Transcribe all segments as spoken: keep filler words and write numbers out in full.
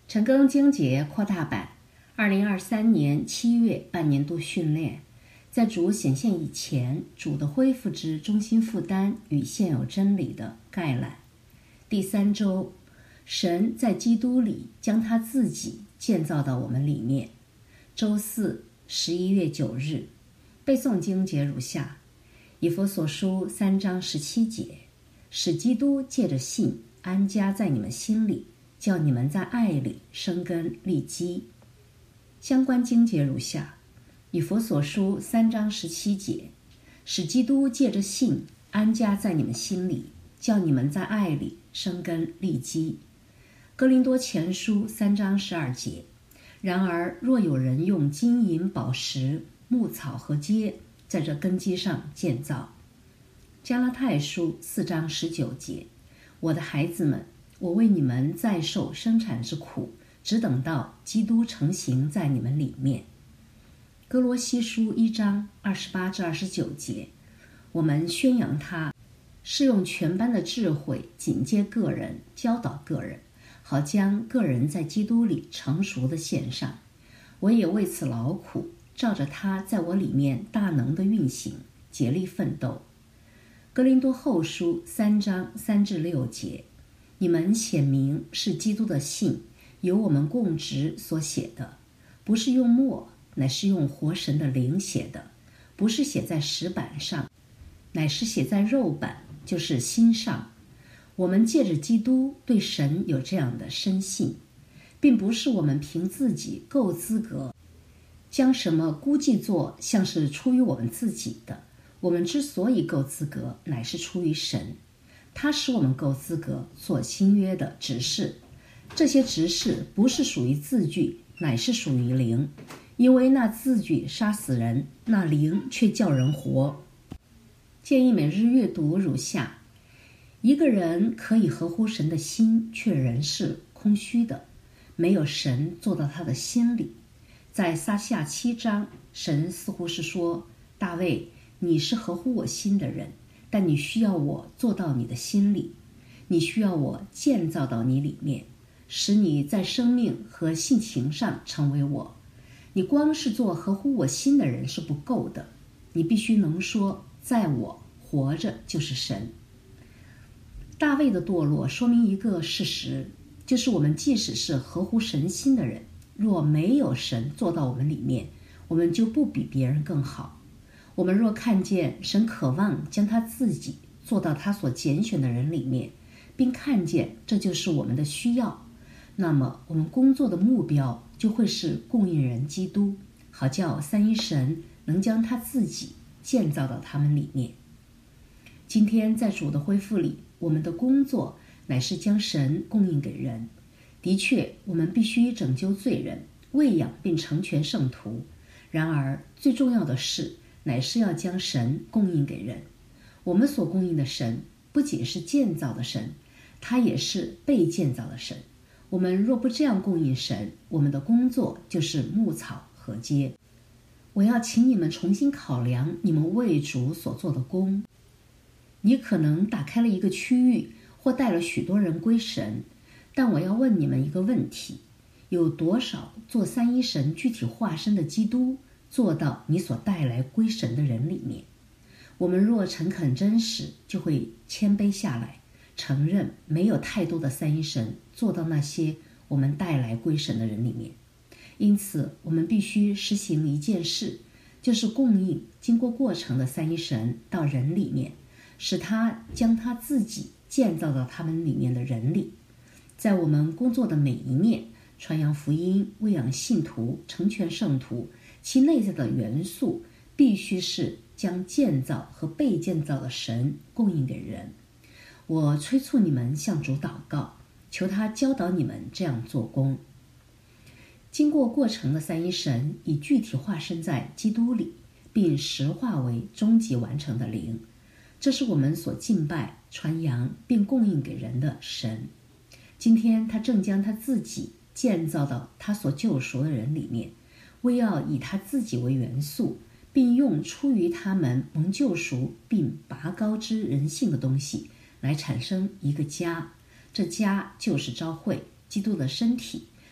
陈庚经节扩大版，二零二三年七月半年度训练，在主显现以前，主的恢复之中心负担与现有真理的概览。第三周，神在基督里将他自己建造到我们里面。周四，十一月九日，背诵经节如下：以弗所书三章十七节，使基督借着信安家在你们心里，叫你们在爱里生根立基。相关经节如下：以弗所书三章十七节，使基督借着信安家在你们心里，叫你们在爱里生根立基。哥林多前书三章十二节，然而若有人用金银宝石木草和秸在这根基上建造。加拉太书四章十九节，我的孩子们，我为你们再受生产之苦，只等到基督成形在你们里面。哥罗西书一章二十八至二十九节，我们宣扬他，是用全般的智慧警戒个人，教导个人，好将个人在基督里成熟的献上。我也为此劳苦，照着他在我里面大能的运行，竭力奋斗。哥林多后书三章三至六节，你们显明是基督的信，由我们共执所写的，不是用墨，乃是用活神的灵写的，不是写在石板上，乃是写在肉板，就是心上。我们借着基督对神有这样的深信，并不是我们凭自己够资格将什么估计做像是出于我们自己的。我们之所以够资格，乃是出于神，他使我们够资格做新约的执事。这些执事不是属于字句，乃是属于灵，因为那字句杀死人，那灵却叫人活。建议每日阅读如下：一个人可以合乎神的心，却仍是空虚的，没有神做到他的心里。在撒下七章，神似乎是说，大卫，你是合乎我心的人，但你需要我做到你的心里，你需要我建造到你里面，使你在生命和性情上成为我。你光是做合乎我心的人是不够的，你必须能说，在我活着就是神。大卫的堕落说明一个事实，就是我们即使是合乎神心的人，若没有神做到我们里面，我们就不比别人更好。我们若看见神渴望将他自己做到他所拣选的人里面，并看见这就是我们的需要，那么我们工作的目标就会是供应人基督，好叫三一神能将他自己建造到他们里面。今天在主的恢复里，我们的工作乃是将神供应给人。的确，我们必须拯救罪人，喂养并成全圣徒。然而最重要的是，乃是要将神供应给人。我们所供应的神不仅是建造的神，他也是被建造的神。我们若不这样供应神，我们的工作就是牧草和秸。我要请你们重新考量你们为主所做的工。你可能打开了一个区域，或带了许多人归神，但我要问你们一个问题：有多少做三一神具体化身的基督做到你所带来归神的人里面？我们若诚恳真实，就会谦卑下来，承认没有太多的三一神做到那些我们带来归神的人里面。因此我们必须实行一件事，就是供应经过过程的三一神到人里面，使他将他自己建造到他们里面的人里。在我们工作的每一面，传扬福音，喂养信徒，成全圣徒，其内在的元素必须是将建造和被建造的神供应给人。我催促你们向主祷告，求他教导你们这样做工。经过过程的三一神已具体化身在基督里，并实化为终极完成的灵。这是我们所敬拜、传扬并供应给人的神。今天他正将他自己建造到他所救赎的人里面，为要以他自己为元素，并用出于他们蒙救赎并拔高之人性的东西来产生一个家。这家就是召会，基督的身体，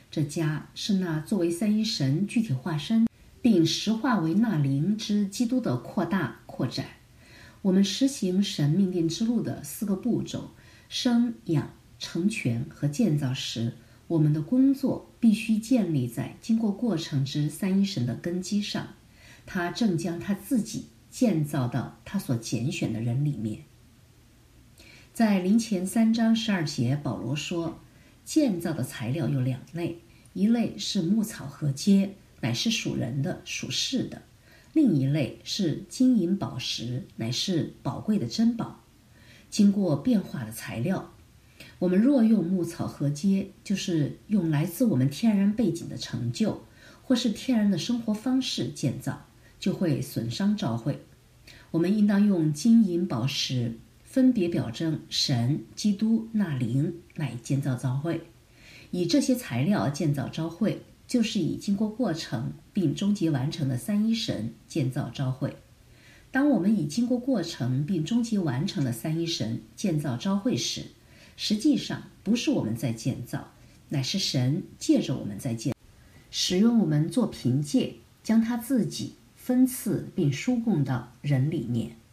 这家是那作为三一神具体化身并实化为那灵之基督的扩大扩展。我们实行神命定之路的四个步骤：生养、成全和建造时，我们的工作必须建立在经过过程之三一神的根基上。他正将他自己建造到他所拣选的人里面。在林前三章十二节，保罗说，建造的材料有两类，一类是木草禾秸，乃是属人的属世的；另一类是金银宝石，乃是宝贵的珍宝。经过变化的材料，我们若用木草禾秸，就是用来自我们天然背景的成就或是天然的生活方式建造，就会损伤教会。我们应当用金银宝石，分别表征神、基督、那灵来建造教会。以这些材料建造教会，就是以经过过程并终极完成的三一神建造教会。当我们以经过过程并终极完成的三一神建造教会时，实际上不是我们在建造，乃是神借着我们在建造，使用我们做凭借，将他自己分赐并输供到人里面。